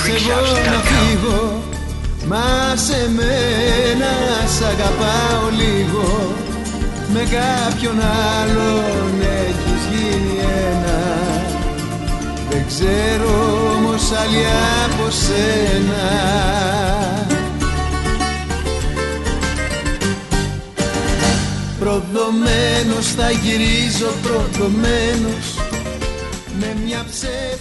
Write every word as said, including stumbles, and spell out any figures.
εγώ να φύγω, μα σε μένα σ' αγαπάω λίγο. Με κάποιον άλλον έχεις γίνει ένα, δεν ξέρω όμως άλλη από σένα. Προδομένος θα γυρίζω, προδομένος με μια ψεύδι.